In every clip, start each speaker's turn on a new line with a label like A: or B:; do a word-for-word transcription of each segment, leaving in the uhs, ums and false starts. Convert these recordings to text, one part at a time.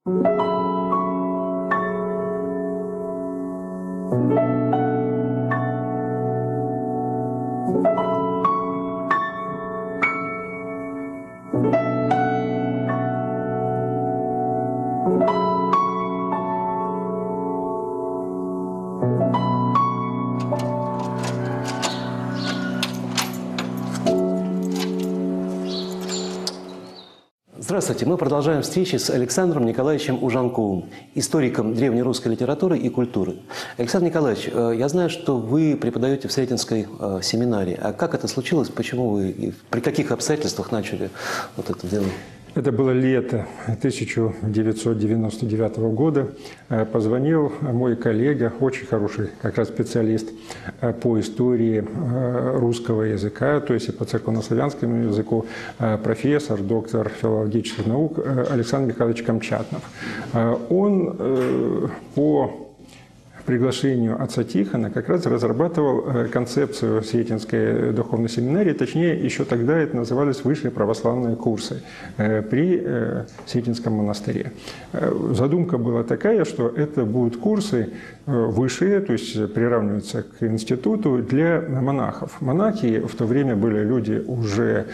A: Здравствуйте. Мы продолжаем встречи с Александром Николаевичем Ужанковым, историком древнерусской литературы и культуры. Александр Николаевич, я знаю, что вы преподаете в Сретенской семинарии. А как это случилось? Почему вы, при каких обстоятельствах начали вот это дело?
B: Это было лето тысяча девятьсот девяносто девятого года. Позвонил мой коллега, очень хороший как раз специалист по истории русского языка, то есть и по церковнославянскому языку, профессор, доктор филологических наук Александр Михайлович Камчатнов. Он по приглашению отца Тихона как раз разрабатывал концепцию Сретенской духовной семинарии, точнее, еще тогда это назывались высшие православные курсы при Сретенском монастыре. Задумка была такая, что это будут курсы высшие, то есть приравниваются к институту для монахов. Монахи в то время были люди уже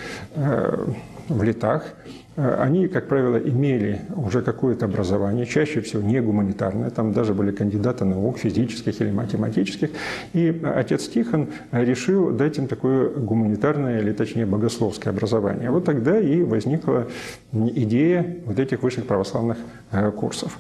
B: в летах. Они, как правило, имели уже какое-то образование, чаще всего не гуманитарное, там даже были кандидаты наук, физических или математических. И отец Тихон решил дать им такое гуманитарное, или точнее богословское образование. Вот тогда и возникла идея вот этих высших православных курсов.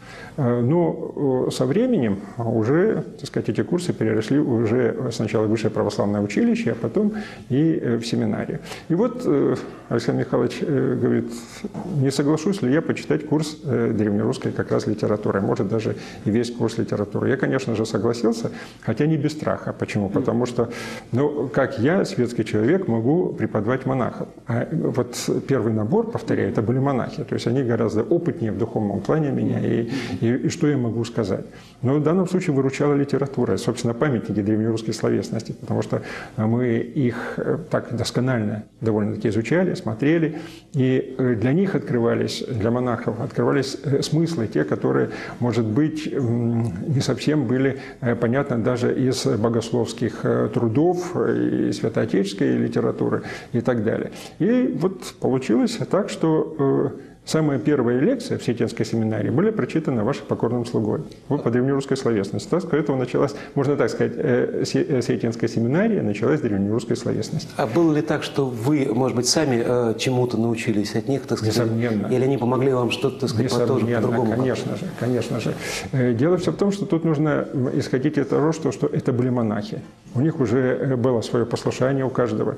B: Но со временем уже, так сказать, эти курсы переросли уже сначала в высшее православное училище, а потом и в семинарию. И вот Александр Михайлович говорит: не соглашусь ли я почитать курс древнерусской как раз литературы, может даже и весь курс литературы. Я, конечно же, согласился, хотя не без страха. Почему? Потому что, ну, как я, светский человек, могу преподавать монахам. А вот первый набор, повторяю, это были монахи. То есть они гораздо опытнее в духовном плане меня. И, и, и что я могу сказать? Но в данном случае выручала литература, собственно, памятники древнерусской словесности, потому что мы их так досконально довольно-таки изучали, смотрели, и для них открывались, для монахов открывались смыслы, те, которые, может быть, не совсем были понятны даже из богословских трудов, и святоотеческой литературы и так далее. И вот получилось так, что самая первая лекция в Сретенской семинарии были прочитаны вашим покорным слугой вот по древнерусской словесности. Так, с этого началась, можно так сказать, Сретенская семинария началась с древнерусской словесности.
A: А было ли так, что вы, может быть, сами чему-то научились от них, так сказать?
B: Несомненно.
A: Или они помогли вам что-то, так сказать, тоже по-другому?
B: Конечно же, конечно же. Дело все в том, что тут нужно исходить из того, что, что это были монахи. У них уже было свое послушание у каждого.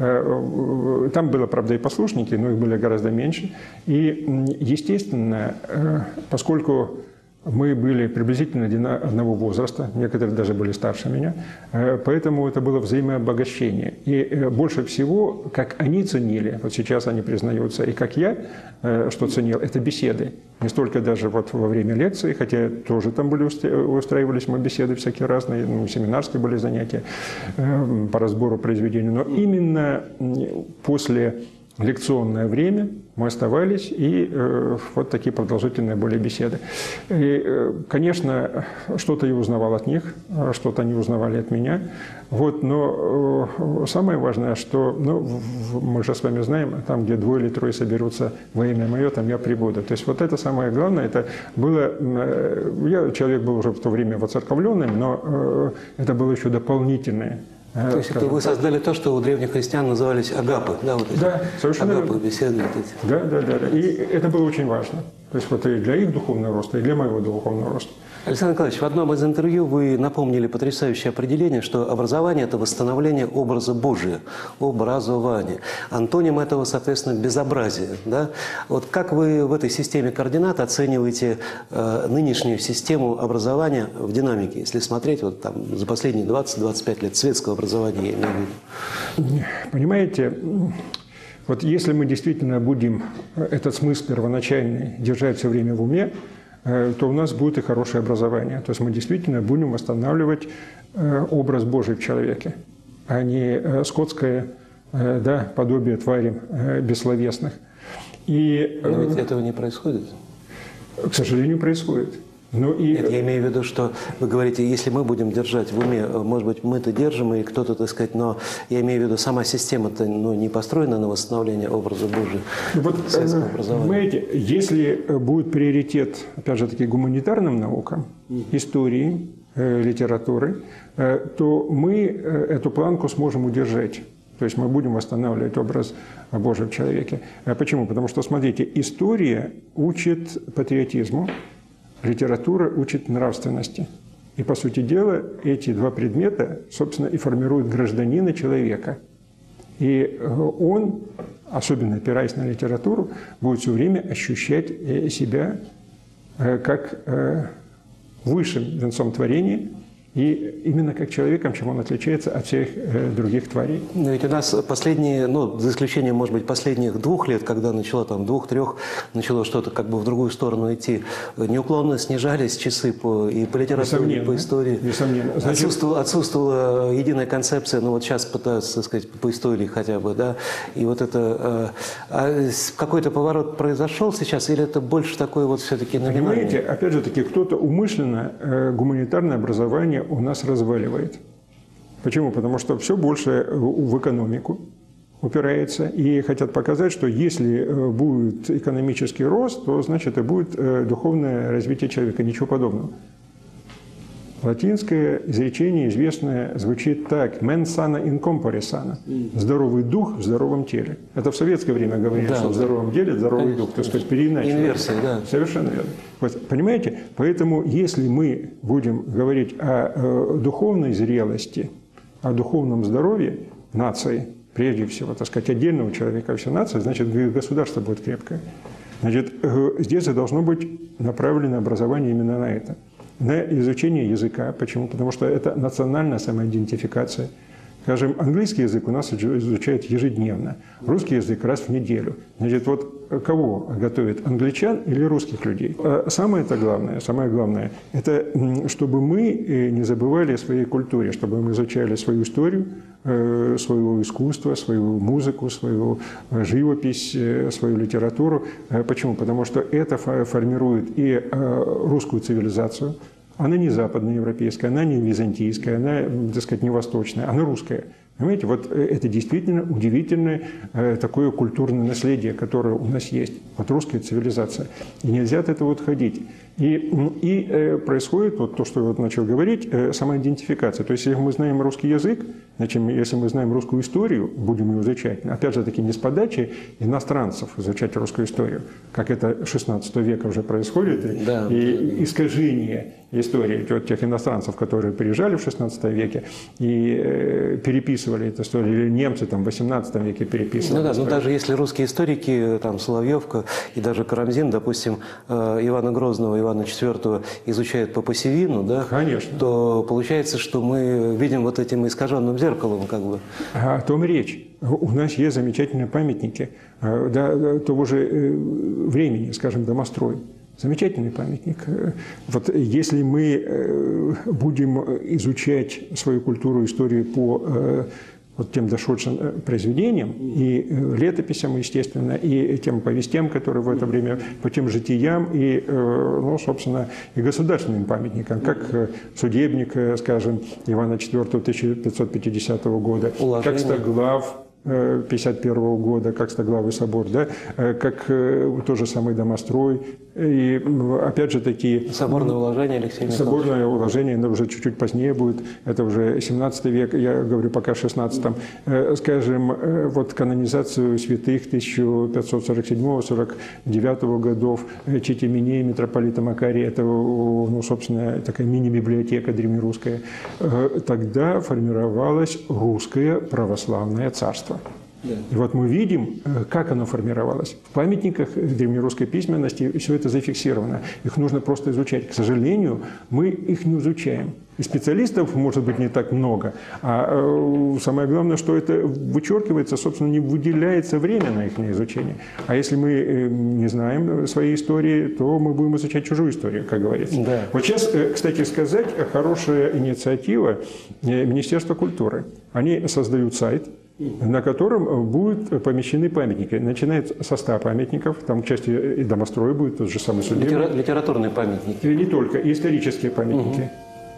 B: Там было, правда, и послушники, но их было гораздо меньше. И, естественно, поскольку мы были приблизительно одного возраста, некоторые даже были старше меня, поэтому это было взаимообогащение. И больше всего, как они ценили, вот сейчас они признаются, и как я, что ценил, это беседы. Не столько даже вот во время лекции, хотя тоже там были, устраивались мы беседы всякие разные, ну, семинарские были занятия по разбору произведений, но именно после лекционное время мы оставались, и э, вот такие продолжительные были беседы. И, э, конечно, что-то я узнавал от них, что-то они узнавали от меня. Вот, но э, самое важное, что, ну, мы же с вами знаем, там, где двое или трое соберутся во имя мое, там я прибуду. То есть вот это самое главное, это было, э, я, человек был уже в то время воцерковленным, но э, это было еще дополнительное.
A: То есть это вы создали то, что у древних христиан назывались агапы, да, вот эти?
B: Да, совершенно
A: агапы, беседы вот эти.
B: Да, да, да, да. И это было очень важно. То есть вот и для их духовного роста, и для моего духовного роста.
A: Александр Николаевич, в одном из интервью вы напомнили потрясающее определение, что образование – это восстановление образа Божия, образование. Антоним этого, соответственно, безобразие. Да? Вот как вы в этой системе координат оцениваете э, нынешнюю систему образования в динамике, если смотреть вот, там, за последние двадцать-двадцать пять лет светского образования, я имею в виду?
B: Понимаете, вот если мы действительно будем этот смысл первоначальный держать все время в уме, то у нас будет и хорошее образование. То есть мы действительно будем восстанавливать образ Божий в человеке, а не скотское, да, подобие тварям бессловесных. И,
A: но ведь этого не происходит.
B: К сожалению, происходит. Ну, и...
A: Нет, я имею в виду, что вы говорите, если мы будем держать в уме, может быть, мы-то держим, и кто-то, так сказать, но я имею в виду, сама система-то ну, не построена на восстановление образа Божия.
B: Вот, понимаете, если будет приоритет, опять же таки, гуманитарным наукам, mm-hmm. истории, э, литературы, э, то мы э, эту планку сможем удержать. То есть мы будем восстанавливать образ Божия в человеке. Почему? Потому что, смотрите, история учит патриотизму, литература учит нравственности. И, по сути дела, эти два предмета, собственно, и формируют гражданина человека. И он, особенно опираясь на литературу, будет все время ощущать себя как высшим венцом творения, и именно как человеком, чем он отличается от всех э, других тварей.
A: Но ведь у нас последние, ну, за исключением, может быть, последних двух лет, когда начало там двух-трех, начало что-то как бы в другую сторону идти, неуклонно снижались часы по, и по литературе, и по истории.
B: Несомненно. Значит...
A: Отсутствовала, отсутствовала единая концепция, ну вот сейчас пытаются, так сказать, по истории хотя бы, да, и вот это, э, а какой-то поворот произошел сейчас, или это больше такое вот все-таки номинальное?
B: Понимаете, опять же таки, кто-то умышленно э, гуманитарное образование у нас разваливает. Почему? Потому что все больше в экономику упирается и хотят показать, что если будет экономический рост, то значит и будет духовное развитие человека. Ничего подобного. Латинское изречение известное звучит так: «Mens sana in corpore sano» – «здоровый дух в здоровом теле». Это в советское время говорили, да, что в здоровом деле здоровый дух, так сказать, переиначено.
A: Инверсия, да.
B: Совершенно верно. Вот, понимаете? Поэтому, если мы будем говорить о э, духовной зрелости, о духовном здоровье нации, прежде всего, так сказать, отдельного человека, вся нация, значит, государство будет крепкое. Значит, э, здесь должно быть направлено образование именно на это. На изучение языка. Почему? Потому что это национальная самоидентификация. Скажем, английский язык у нас изучают ежедневно, русский язык раз в неделю. Значит, вот кого готовят, англичан или русских людей? А самое это главное, самое главное, это чтобы мы не забывали о своей культуре, чтобы мы изучали свою историю, своего искусства, свою музыку, свою живопись, свою литературу. Почему? Потому что это формирует и русскую цивилизацию. Она не западноевропейская, она не византийская, она, так сказать, не восточная, она русская. Понимаете, вот это действительно удивительное э, такое культурное наследие, которое у нас есть. Вот русская цивилизация. И нельзя от этого отходить. И, и э, происходит вот то, что я вот начал говорить, э, самоидентификация. То есть, если мы знаем русский язык, значит, если мы знаем русскую историю, будем ее изучать. Опять же таки, не с подачи иностранцев изучать русскую историю, как это шестнадцатого века уже происходит,
A: да,
B: и
A: да.
B: искажение истории вот тех иностранцев, которые приезжали в шестнадцатом веке и э, переписывали эту историю, или немцы там в восемнадцатом веке переписывали.
A: Ну да, но даже если русские историки, там Соловьев и даже Карамзин, допустим, Ивана Грозного, Ивана четвёртого изучают по Пассивину, да,
B: конечно,
A: то получается, что мы видим вот этим искаженным зеркалом, как бы.
B: О том речь. У нас есть замечательные памятники да, того же времени, скажем, домострой. Замечательный памятник. Вот если мы будем изучать свою культуру, историю по вот тем дошедшим произведениям и летописям, естественно, и тем повестям, которые в это время, по тем житиям и, ну, собственно, и государственным памятникам, как судебник, скажем, Ивана четвёртого тысяча пятьсот пятидесятого года, уложение, как Стоглав пятьдесят первого года, как Стоглавый собор, да, как тот же самый домострой. И опять же таки...
A: Соборное уложение Алексея Михайловича.
B: Соборное уложение, но уже чуть-чуть позднее будет, это уже семнадцатый век, я говорю пока шестнадцатом. Скажем, вот канонизацию святых тысяча пятьсот сорок седьмого — сорок девятого годов, Читиминея, митрополита Макария, это, ну, собственно, такая мини-библиотека древнерусская. Тогда формировалось русское православное царство. Да. И вот мы видим, как оно формировалось. В памятниках древнерусской письменности все это зафиксировано. Их нужно просто изучать. К сожалению, мы их не изучаем. И специалистов, может быть, не так много. А самое главное, что это вычеркивается, собственно, не выделяется время на их изучение. А если мы не знаем своей истории, то мы будем изучать чужую историю, как говорится. Да. Вот сейчас, кстати сказать, хорошая инициатива Министерства культуры. Они создают сайт, на котором будут помещены памятники. Начинается со ста памятников, там к части и домострой будет, тот же самый судебный.
A: Литера... Литературные памятники.
B: И не только, и исторические памятники. Угу.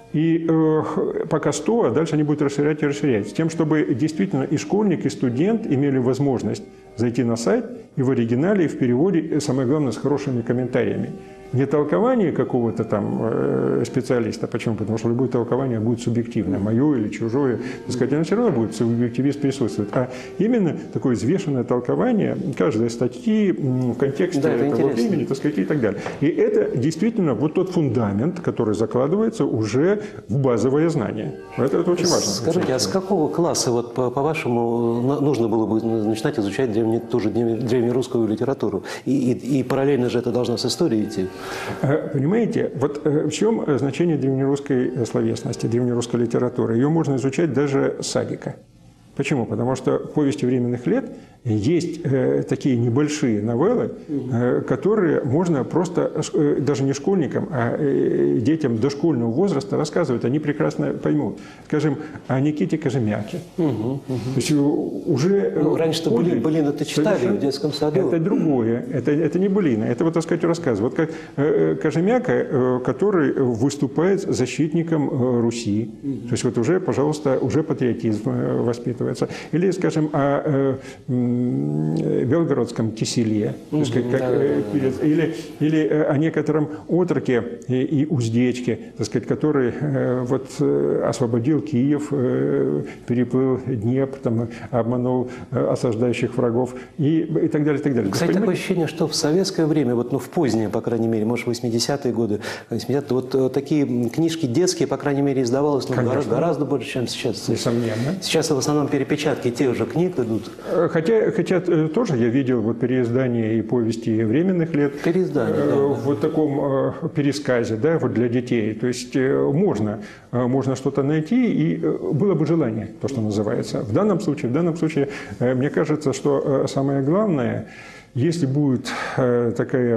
B: И э, пока сто, а дальше они будут расширять и расширять. С тем, чтобы действительно и школьник, и студент имели возможность зайти на сайт и в оригинале, и в переводе, самое главное, с хорошими комментариями. Не толкование какого-то там э, специалиста. Почему? Потому что любое толкование будет субъективное, мое или чужое. Так сказать, оно все равно будет субъективист присутствовать. А именно такое взвешенное толкование каждой статьи в контексте да, этого интересно. времени, так сказать, и так далее. И это действительно вот тот фундамент, который закладывается уже в базовое знание. Это, это очень важно.
A: Скажите, а с какого класса, вот, по, по-вашему, нужно было бы начинать изучать древне, ту же древнерусскую литературу? И, и, и параллельно же это должно с историей идти?
B: Понимаете, вот в чем значение древнерусской словесности, древнерусской литературы? Ее можно изучать даже с садика. Почему? Потому что в «Повести временных лет» есть э, такие небольшие новеллы, э, которые можно просто, э, даже не школьникам, а э, детям дошкольного возраста рассказывать, они прекрасно поймут. Скажем, о Никите Кожемяке. Угу, угу. То есть уже...
A: Ну, раньше-то былины, былины-то читали в детском саду.
B: Это другое, это, это не былина, это, вот, так сказать, рассказ. Вот как э, Кожемяка, э, который выступает защитником э, Руси. Угу. То есть вот уже, пожалуйста, уже патриотизм э, воспитывается. Или, скажем, о... Э, белгородском киселе, mm-hmm, сказать, как, да, да, да. Или, или о некотором отроке и, и уздечке, так сказать, который э, вот, освободил Киев, э, переплыл Днепр, там, обманул э, осаждающих врагов и, и так далее. И так далее.
A: Кстати, такое ощущение, что в советское время, вот, ну, в позднее, по крайней мере, может, восьмидесятые годы, восьмидесятые, вот э, такие книжки детские, по крайней мере, издавалось ну, гораздо, гораздо больше, чем сейчас.
B: Несомненно.
A: Сейчас в основном перепечатки тех же книг идут.
B: Хотя Хотя тоже я видел вот переиздание и повести временных лет
A: переиздание,
B: э,
A: да,
B: в вот таком э, пересказе, да, вот для детей. То есть э, можно, э, можно что-то найти, и э, было бы желание, то, что называется. В данном случае, в данном случае э, мне кажется, что э, самое главное, если будет э, такая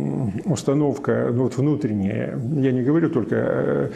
B: э, установка ну, вот внутренняя, я не говорю только э,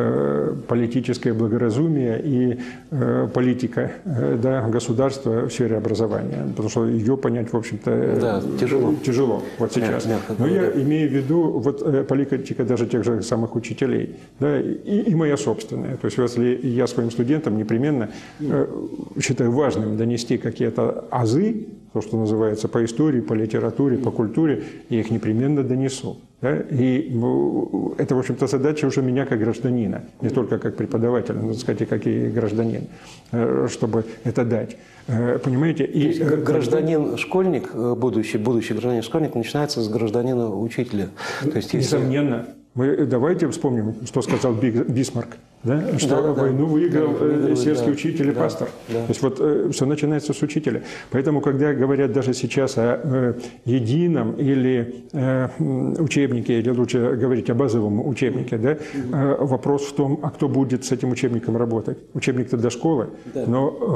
B: э, политическое благоразумие и э, политика э, да, государства в сфере образования, потому что ее понять, в общем-то,
A: да, тяжело.
B: тяжело вот сейчас. Мягко, Но я имею в виду вот, э, политика даже тех же самых учителей, да, и, и моя собственная. То есть если я своим студентам непременно э, считаю важным донести какие-то азы, то, что называется, по истории, по литературе, по культуре, я их непременно донесу. Да? И ну, это, в общем-то, задача уже меня как гражданина, не только как преподавателя, но, так сказать, и как и гражданин, чтобы это дать. Понимаете? И
A: гражданин-школьник, будущий, будущий гражданин-школьник начинается с гражданина-учителя. То есть, если...
B: Несомненно. Мы давайте вспомним, что сказал Бисмарк, да? Что
A: да,
B: войну
A: да.
B: выиграл
A: да,
B: сельский
A: да,
B: учитель и
A: да,
B: пастор.
A: Да.
B: То есть вот э, все начинается с учителя. Поэтому, когда говорят даже сейчас о э, едином или э, учебнике, или лучше говорить о базовом учебнике, да, э, вопрос в том, а кто будет с этим учебником работать. Учебник-то для школы, да.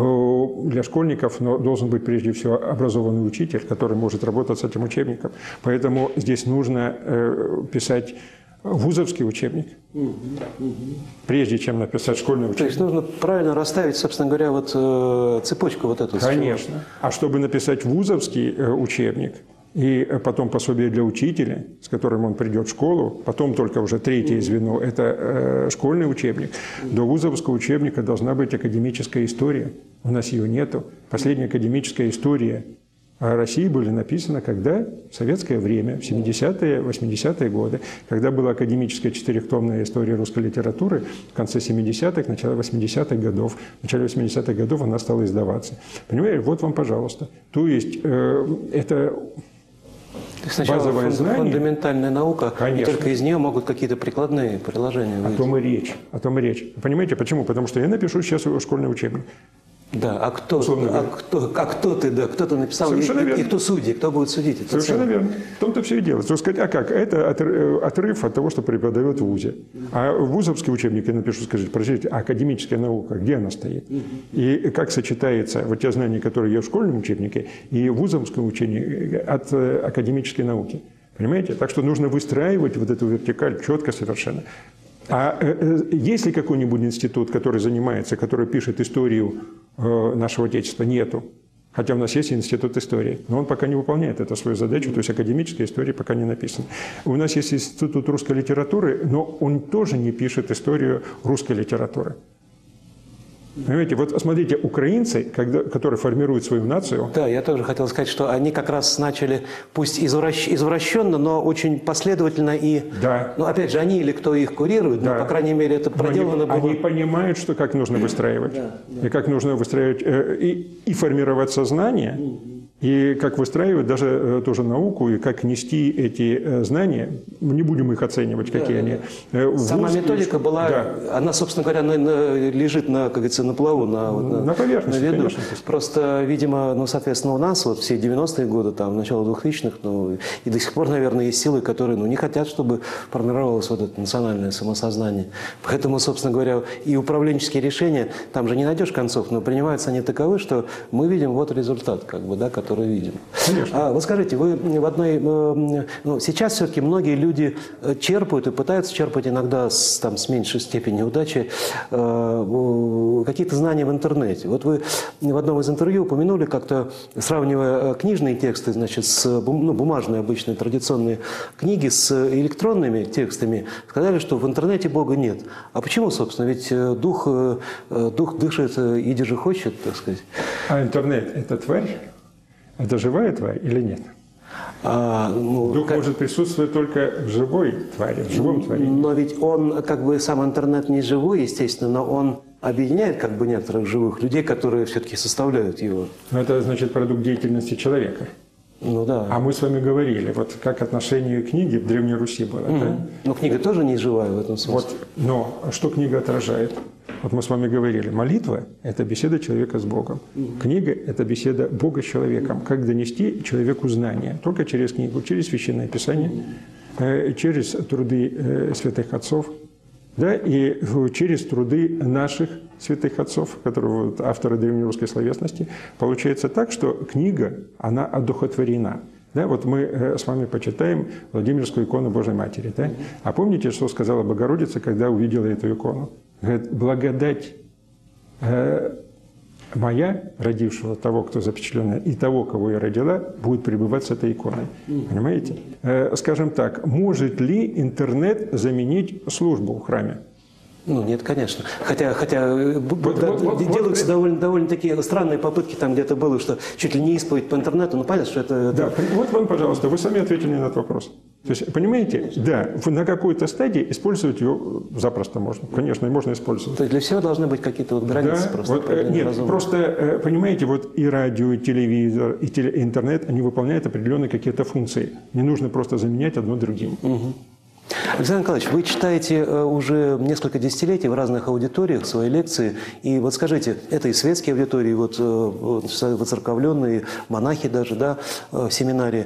B: но э, для школьников но должен быть прежде всего образованный учитель, который может работать с этим учебником. Поэтому здесь нужно э, писать вузовский учебник, угу, угу. прежде чем написать школьный учебник.
A: То есть нужно правильно расставить, собственно говоря, вот э, цепочку вот эту.
B: Конечно. А чтобы написать вузовский э, учебник и потом пособие для учителя, с которым он придет в школу, потом только уже третье звено – это э, школьный учебник. До вузовского учебника должна быть академическая история. У нас ее нету. Последняя академическая история о России были написаны когда? В советское время, в семидесятые, восьмидесятые годы, когда была академическая четырехтомная история русской литературы, в конце семидесятых, начало восьмидесятых годов. В начале восьмидесятых годов она стала издаваться. Понимаете, вот вам, пожалуйста. То есть э, это базовое знание.
A: Фундаментальная наука,
B: Конечно.
A: И только из нее могут какие-то прикладные приложения выйти.
B: О том и речь. О том и речь. Понимаете, почему? Потому что я напишу сейчас школьный учебник.
A: Да, а кто, а кто, а кто ты, да, кто ты написал, и, и, и кто судьи, кто будет судить? Это
B: Совершенно
A: целое.
B: верно. В том-то все и дело. То сказать, а как? Это отрыв от того, что преподает в ВУЗе. А вузовский учебник я напишу, скажите, простите, а академическая наука, где она стоит? И как сочетается вот те знания, которые есть в школьном учебнике, и в вузовском учении от академической науки? Понимаете? Так что нужно выстраивать вот эту вертикаль четко совершенно. А есть ли какой-нибудь институт, который занимается, который пишет историю нашего Отечества нету. Хотя у нас есть институт истории, но он пока не выполняет эту свою задачу, то есть академическая история пока не написана. У нас есть институт русской литературы, но он тоже не пишет историю русской литературы. Понимаете, вот смотрите, украинцы, когда, которые формируют свою нацию...
A: Да, я тоже хотел сказать, что они как раз начали, пусть извращ... извращенно, но очень последовательно и...
B: Да.
A: Ну, опять же, они или кто их курирует, да. но, по крайней мере, это проделано
B: они,
A: было...
B: Они понимают, что как нужно выстраивать,
A: да, да.
B: и как нужно выстраивать, э, и, и формировать сознание, и как выстраивать даже э, тоже науку, и как нести эти э, знания. Мы не будем их оценивать, какие да, они.
A: Да.
B: Э,
A: Сама
B: вуз,
A: методика была, да. она, собственно говоря, на, на, лежит на, как говорится, на плаву, на, на,
B: на поверхности,
A: на виду.
B: Конечно.
A: Просто, видимо, ну, соответственно, у нас вот все девяностые годы, там, начало двухтысячных, ну, и до сих пор, наверное, есть силы, которые ну, не хотят, чтобы формировалось вот это национальное самосознание. Поэтому, собственно говоря, и управленческие решения, там же не найдешь концов, но принимаются они таковы, что мы видим вот результат, как бы, да, который видим.
B: Конечно.
A: А, вот скажите, вы в одной... Ну, сейчас все-таки многие люди черпают и пытаются черпать иногда с, там, с меньшей степенью удачи э, какие-то знания в интернете. Вот вы в одном из интервью упомянули, как-то сравнивая книжные тексты, значит, с ну, бумажные обычные традиционные книги с электронными текстами, сказали, что в интернете Бога нет. А почему, собственно? Ведь дух, дух дышит и же хочет, так сказать.
B: А интернет – это тварь? Это живая тварь или нет?
A: А, ну,
B: Дух
A: как...
B: может присутствовать только в живой твари, в живом творении.
A: Но ведь он, как бы, сам интернет не живой, естественно, но он объединяет, как бы, некоторых живых людей, которые все-таки составляют его.
B: Но это, значит, продукт деятельности человека.
A: Ну да.
B: А мы с вами говорили, вот как отношение к книге в Древней Руси было.
A: Mm-hmm.
B: Да?
A: Но книга тоже не живая в этом смысле.
B: Вот, но что книга отражает? Вот мы с вами говорили, молитва – это беседа человека с Богом. Mm-hmm. Книга – это беседа Бога с человеком. Как донести человеку знания? Только через книгу, через Священное Писание, mm-hmm. э, через труды э, святых отцов, да, и э, через труды наших святых отцов, которые вот, авторы древнерусской словесности. Получается так, что книга, она одухотворена. Да, вот мы э, с вами почитаем Владимирскую икону Божьей Матери. Да? А помните, что сказала Богородица, когда увидела эту икону? Говорит, благодать э, моя, родившего того, кто запечатленный, и того, кого я родила, будет пребывать с этой иконой. Понимаете? Э, скажем так, может ли интернет заменить службу в храме?
A: Ну, нет, конечно. Хотя, хотя
B: вот,
A: да,
B: вот, вот,
A: делаются
B: вот,
A: довольно, довольно такие странные попытки, там где-то было, что чуть ли не исповедь по интернету, ну, понятно, что это...
B: Да,
A: это...
B: вот вам, пожалуйста, вы сами ответили на этот вопрос. То есть, понимаете, да, на какой-то стадии использовать ее запросто можно. Конечно, и можно использовать.
A: То есть для всего должны быть какие-то вот границы
B: да,
A: просто.
B: Вот, нет, разумные. Просто, понимаете, вот и радио, и телевизор, и, теле, и интернет, они выполняют определенные какие-то функции. Не нужно просто заменять одно другим.
A: Угу. Александр Николаевич, вы читаете уже несколько десятилетий в разных аудиториях свои лекции. И вот скажите, это и светские аудитории, вот, воцерковленные, монахи даже, да, в семинарии.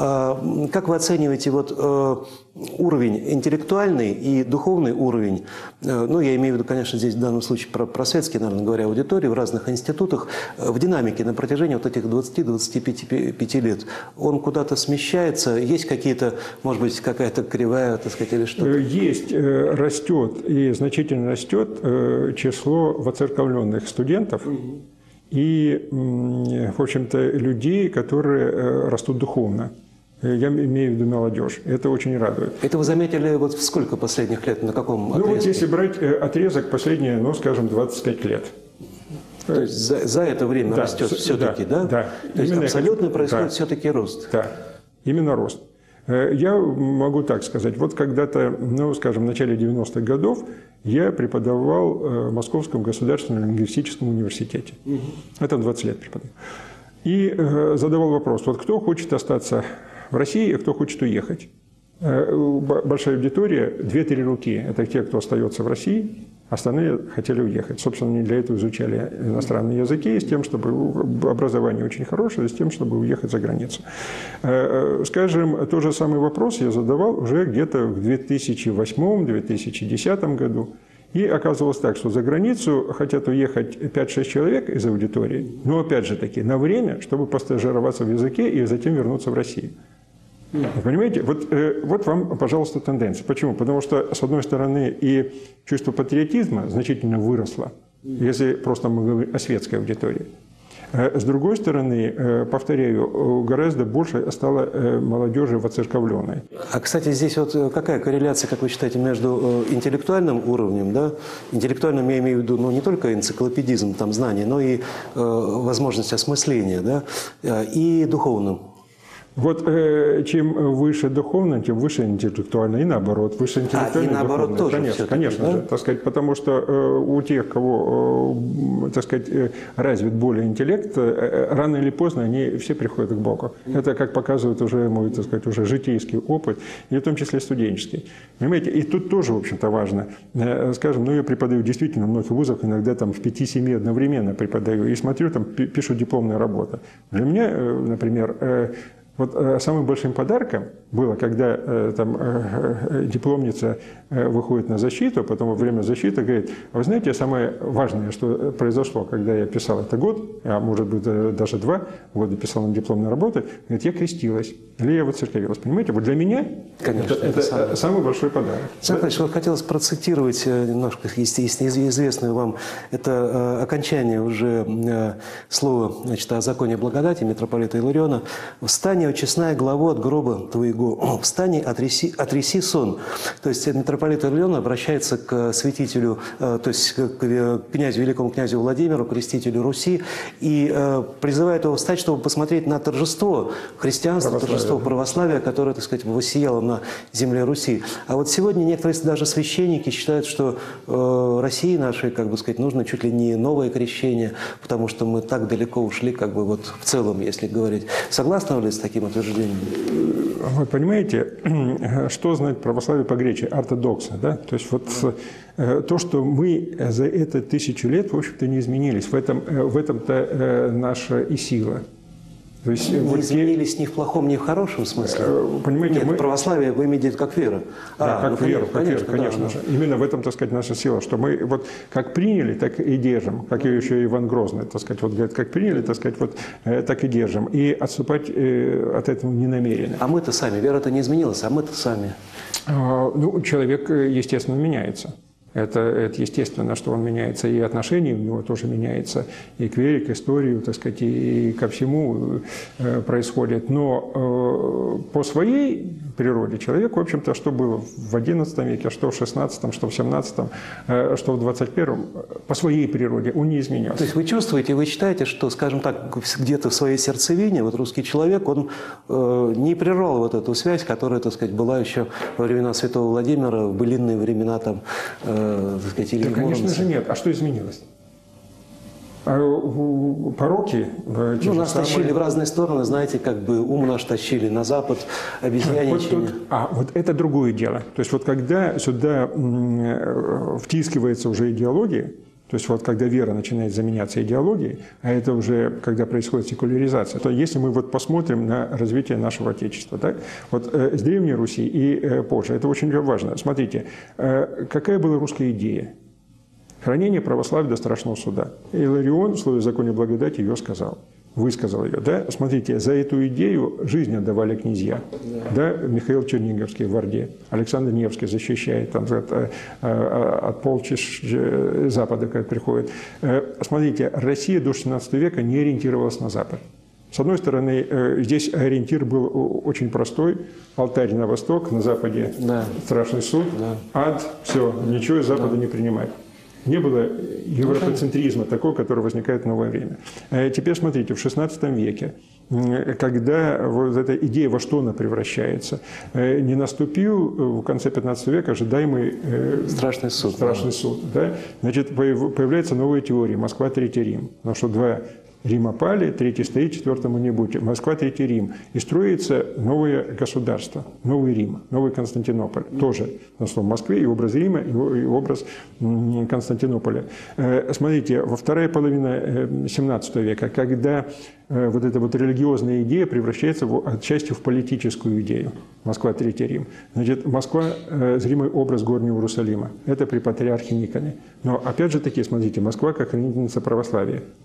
A: Как вы оцениваете вот уровень интеллектуальный и духовный уровень, ну, я имею в виду, конечно, здесь в данном случае про, про светские, наверное говоря, аудитории в разных институтах, в динамике на протяжении вот этих двадцати-двадцати пяти лет? Он куда-то смещается? Есть какие-то, может быть, какая-то кривая, так сказать, или что-то?
B: Есть, растет, и значительно растет число воцерковленных студентов угу. и, в общем-то, людей, которые растут духовно. Я имею в виду молодежь. Это очень радует.
A: Это вы заметили вот в сколько последних лет? На каком отрезке?
B: Ну вот если брать отрезок последние, ну скажем, двадцать пять лет.
A: То есть за, за это время да, растет все-таки, да?
B: Да. да.
A: То есть абсолютно
B: хочу...
A: происходит
B: да.
A: все-таки рост.
B: Да, именно рост. Я могу так сказать. Вот когда-то, ну скажем, в начале девяностых годов я преподавал в Московском государственном лингвистическом университете. Угу. Это двадцать лет преподавал. И задавал вопрос, вот кто хочет остаться в России, а кто хочет уехать. Большая аудитория, две-три руки – это те, кто остается в России, остальные хотели уехать. Собственно, они для этого изучали иностранные языки, с тем, чтобы образование очень хорошее, с тем, чтобы уехать за границу. Скажем, тот же самый вопрос я задавал уже где-то в две тысячи восьмом — две тысячи десятом году. И оказывалось так, что за границу хотят уехать пять-шесть человек из аудитории, но опять же таки на время, чтобы постажироваться в языке и затем вернуться в Россию. Вы понимаете? Вот, э, вот вам, пожалуйста, тенденция. Почему? Потому что, с одной стороны, и чувство патриотизма значительно выросло. если просто мы говорим о светской аудитории. С другой стороны, повторяю, гораздо больше стало молодежи воцерковленной.
A: А, кстати, здесь вот какая корреляция, как вы считаете, между интеллектуальным уровнем, да, интеллектуальным я имею в виду, ну, не только энциклопедизм, там, знаний, но и э, возможность осмысления, да, и духовным?
B: Вот э, чем выше духовно, тем выше интеллектуально, и наоборот, выше интеллектуально,
A: а, и наоборот
B: духовно.
A: тоже
B: Конечно, конечно
A: да?
B: же, так сказать, потому что э, у тех, кого, э, так сказать, э, развит более интеллект, э, рано или поздно они все приходят к Богу. Это, как показывает уже мой, так сказать, уже житейский опыт, и в том числе студенческий. Понимаете, и тут тоже, в общем-то, важно. Э, скажем, ну, я преподаю действительно в многих вузах, иногда там в пяти-семи одновременно преподаю, и смотрю, там пишут дипломные работы. Для меня, э, например, э, вот э, самым большим подарком было, когда э, там, э, дипломница э, выходит на защиту, потом во время защиты говорит: а вы знаете, самое важное, что произошло, когда я писал это год, а может быть даже два года писал на дипломной работе, говорит, я крестилась, или я воцерковилась. Понимаете, вот для меня
A: Конечно,
B: это,
A: это
B: это
A: самый...
B: самый большой подарок.
A: Александр Ильич, вот хотелось процитировать немножко, естественно, известную вам, это э, окончание уже э, слова, значит, о законе благодати митрополита Илариона. «Встань, честная главу от гроба твоего, встань, отряси, отряси сон». То есть митрополит Иларион обращается к святителю, э, то есть к князю, великому князю Владимиру, крестителю Руси, и э, призывает его встать, чтобы посмотреть на торжество христианства,
B: православия,
A: торжество
B: да.
A: православия, которое, так сказать, воссияло на земле Руси. А вот сегодня некоторые даже священники считают, что э, России нашей, как бы сказать, нужно чуть ли не новое крещение, потому что мы так далеко ушли, как бы вот в целом, если говорить. Согласны ли с таким утверждением?
B: Вы понимаете, что знает православие по-гречески? Ортодокса, да? То есть вот э, то, что мы за это тысячу лет, в общем-то, не изменились. В этом, э, в этом-то э, наша и сила. То есть,
A: не
B: вот
A: изменились ни в плохом, ни в хорошем смысле?
B: Понимаете,
A: Нет,
B: мы...
A: православие вы имеете в виду как вера.
B: Да,
A: а,
B: как
A: ну,
B: веру, как
A: конечно,
B: веру, конечно
A: да,
B: же.
A: да.
B: Именно в этом, так сказать, наша сила, что мы вот как приняли, так и держим. Как и еще Иван Грозный, так сказать, вот говорит, как приняли, так сказать, вот так и держим. И отступать от этого не намерены.
A: А мы-то сами, вера-то не изменилась, а мы-то сами.
B: Ну, человек, естественно, меняется. Это, это естественно, что он меняется, и отношение у него тоже меняется, и к вере, к истории, так сказать, и ко всему э, происходит. Но э, по своей природе человек, в общем-то, что было в одиннадцатом веке, что в шестнадцатом, что в семнадцатом, э, что в двадцать первом, по своей природе он не изменился.
A: То есть вы чувствуете, вы считаете, что, скажем так, где-то в своей сердцевине, вот русский человек, он э, не прервал вот эту связь, которая, так сказать, была еще во времена Святого Владимира, в былинные времена там, э, так сказать, или
B: да, конечно же, нет. А что изменилось? Пороки.
A: Ну, нас самые... тащили в разные стороны, знаете, как бы ум наш тащили на запад, обезьяничание.
B: Вот тут, а, вот это другое дело. То есть вот когда сюда втискивается уже идеология, то есть вот когда вера начинает заменяться идеологией, а это уже когда происходит секуляризация, то если мы вот посмотрим на развитие нашего Отечества, так, вот э, с Древней Руси и э, позже, это очень важно. Смотрите, э, какая была русская идея? Хранение православия до страшного суда. Иларион в слове «законе благодати» ее сказал. Высказал ее, да? Смотрите, за эту идею жизнь отдавали князья, да? Да? Михаил Черниговский в Орде, Александр Невский защищает там, от, от полчищ Запада, как приходит. Смотрите, Россия до шестнадцатого века не ориентировалась на Запад. С одной стороны, здесь ориентир был очень простой. Алтарь на восток, на западе да. Страшный суд, да. Ад, все, ничего из Запада да. не принимать. Не было европоцентризма такого, который возникает в новое время. Теперь смотрите, в шестнадцатом веке, когда вот эта идея во что она превращается, не наступил в конце пятнадцатого века ожидаемый
A: страшный суд.
B: Страшный суд да? Значит, появляется новая теория «Москва, Третий Рим». Потому что два Рима пали, третий стоит, четвертому не будет. Москва, Третий Рим. И строится новое государство, новый Рим, новый Константинополь. Тоже на слово Москвы, и образ Рима, и образ Константинополя. Смотрите, во вторая половина семнадцатого века, когда вот эта вот религиозная идея превращается в, отчасти в политическую идею. Москва, Третий Рим. Значит, Москва – зримый образ Горнего Иерусалима. Это при патриархе Никоне. Но опять же таки, смотрите, Москва как хранительница православия.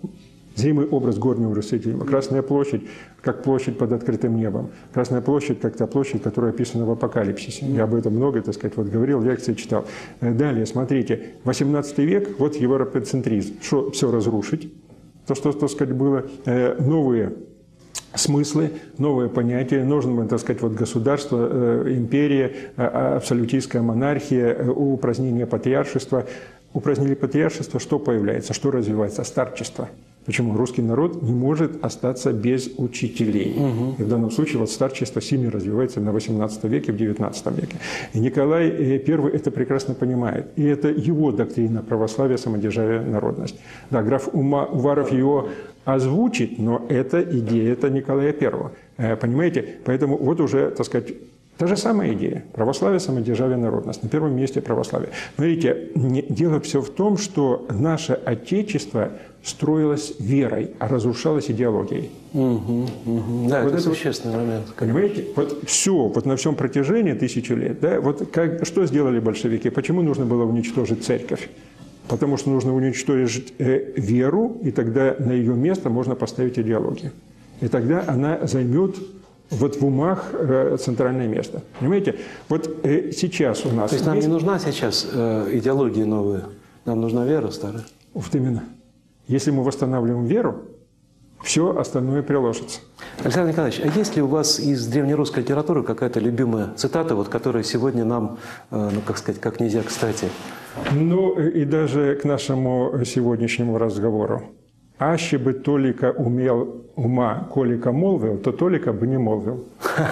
B: Зримый образ горнего Иерусалима. Красная площадь, как площадь под открытым небом. Красная площадь, как та площадь, которая описана в Апокалипсисе. Я об этом много, так сказать, вот говорил, лекции читал. Далее, смотрите, восемнадцатый век, вот европоцентризм. Что все разрушить? То, что, так сказать, было новые смыслы, новые понятия. Нужно, так сказать, вот государство, империя, абсолютистская монархия, упразднение патриаршества. Упразднили патриаршество, что появляется, что развивается? Старчество. Почему? Русский народ не может остаться без учителей. Угу. И в данном случае вот старчество сильно развивается на восемнадцатом веке, в девятнадцатом веке. И Николай Первый это прекрасно понимает. И это его доктрина православия, самодержавия, народность. Да, граф Ума, Уваров его озвучит, но это идея это Николая Первого. Понимаете? Поэтому вот уже, так сказать, та же самая идея. Православие, самодержавие, народность. На первом месте православие. Но видите, дело все в том, что наше Отечество строилось верой, а разрушалось идеологией.
A: Угу, угу. Да,
B: вот
A: это
B: это
A: существенный момент.
B: Понимаете? Вот все, вот на всем протяжении тысячи лет, да, вот как, что сделали большевики? Почему нужно было уничтожить церковь? Потому что нужно уничтожить э, веру, и тогда на ее место можно поставить идеологию. И тогда она займет вот в умах э, центральное место. Понимаете? Вот э, сейчас у нас...
A: То есть нам есть... не нужна сейчас э, идеология новая, нам нужна вера старая?
B: Вот именно. Если мы восстанавливаем веру, все остальное приложится.
A: Александр Николаевич, а есть ли у вас из древнерусской литературы какая-то любимая цитата, вот, которая сегодня нам, э, ну, как сказать, как нельзя кстати?
B: Ну, и даже к нашему сегодняшнему разговору. «Аще бы толика умел ума, колика молвил, то толика бы не молвил».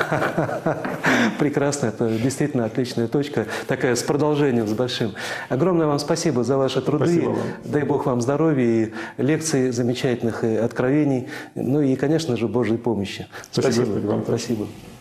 A: Прекрасно, это действительно отличная точка, такая с продолжением, с большим. Огромное вам спасибо за ваши труды.
B: Спасибо вам.
A: Дай Бог вам здоровья и лекций замечательных, и откровений, ну и, конечно же, Божьей помощи.
B: Спасибо,
A: Спасибо.
B: Господи, вам.
A: Спасибо.